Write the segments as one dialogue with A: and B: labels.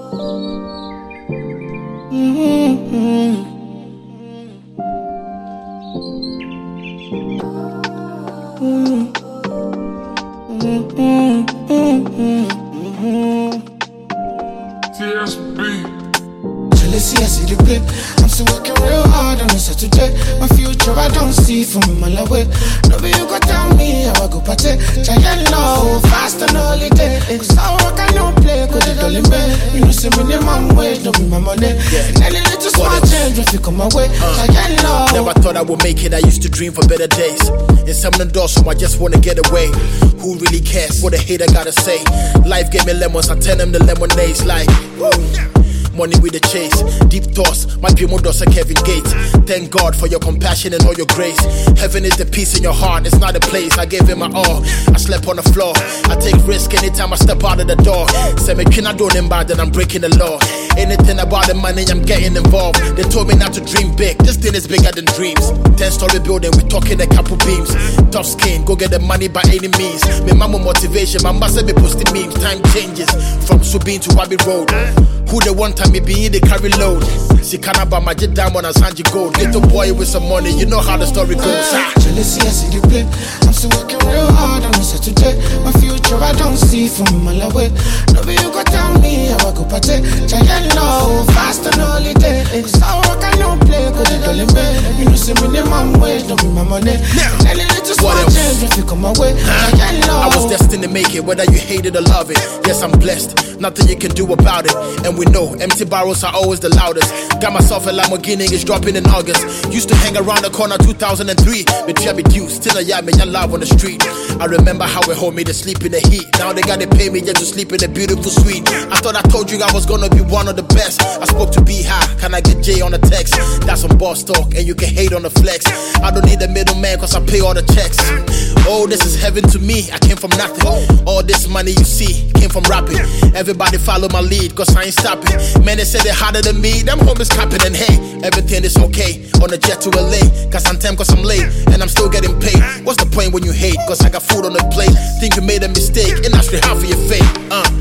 A: Jealousy, I see the blip. I'm still working real hard on a Saturday. My future I don't see from a mile away. Nobody you go tell me how I go party. Giant low, fast and holiday. Cause I work, I don't play, cause they don't limit. You know, see minimum wage, don't be my money. Any little small change if you come my way. Giant low.
B: Never thought I would make it, I used to dream for better days. In some of the doors, so I just wanna get away. Who really cares what a hater gotta say? Life gave me lemons, I turn them to lemonades like, woo. Money with the chase, deep thoughts, my dream will does a Kevin Gates. Thank God for your compassion and all your grace. Heaven is the peace in your heart, it's not a place. I gave him my all, I slept on the floor. I take risk anytime I step out of the door. Say me can I do them bad, then I'm breaking the law. Anything about the money, I'm getting involved. They told me not to dream big, this thing is bigger than dreams. 10-story building, we talking a couple beams. Tough skin, go get the money by any means. Me mama motivation, my must be posting memes. Time changes, from Subin to Abbey Road. Who the one time me be in the carry load? See Canaba, my jet diamond and Sanji gold. Little boy with some money, you know how the story goes.
A: Jealousy, I see the blip. I'm still working real hard on a Saturday. My future I don't see from a mile away. Nobody you go tell me how I go party. Giant low, fast and holiday. Cause I work, I don't play, cause they don't limit. You know, see minimum wage, don't be my money. Any little small change if you come my way. Giant low.
B: I was destined to make it, whether you hate it or love it. Yes, I'm blessed, nothing you can do about it. And we know empty barrels are always the loudest. Got myself a Lamborghini, it's dropping in August. Used to hang around the corner 2003. But yeah, me due, still I yeah, me your love on the street. I remember how we hold me to sleep in the heat. Now they gotta pay me just to sleep in a beautiful suite. I thought I told you I was gonna be one of the best. I spoke to B High, can I get J on the text? That's some boss talk, and you can hate on the flex. I don't need a middleman, cause I pay all the checks. Oh, this is heaven to me, I came from nothing. All this money you see came from rapping. Everybody follow my lead, cause I ain't stopping. Man, they say they're harder than me, them homies capping. And hey, everything is okay on the jet to LA. Cause I'm time, cause I'm late, and I'm still getting paid. What's the point when you hate? Cause I got food on the plate. Think you made a mistake, and that's the half of your fate.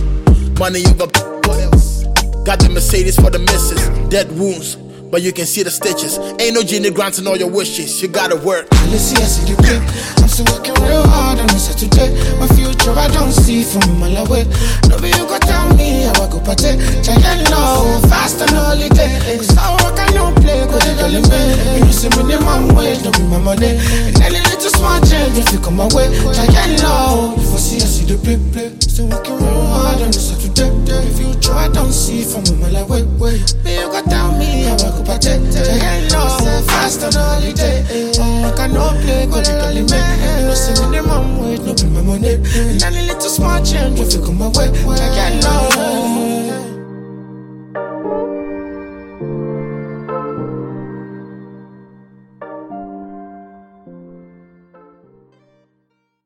B: Money over, what else? Got the Mercedes for the misses. Dead wounds, but you can see the stitches. Ain't no genie granting all your wishes, you gotta work.
A: Jealousy, I see the blip. I'm still working real hard on a Saturday. My future I don't see from a mile away. Nobody you go tell me how I go party. Giant low, fast and holiday. Cause I work, I don't play, cause they don't limit. You know, see minimum wage, don't be my money. And any little small change if you come my way. Giant low, if I see the blip. Still working real hard on a Saturday. My future I don't see from a mile away. Me you go tell me how I go party. Giant low, fast and holiday. I cannot play, cause they don't limit. You know, see minimum wage, don't be my money. And any little small change if you come my way.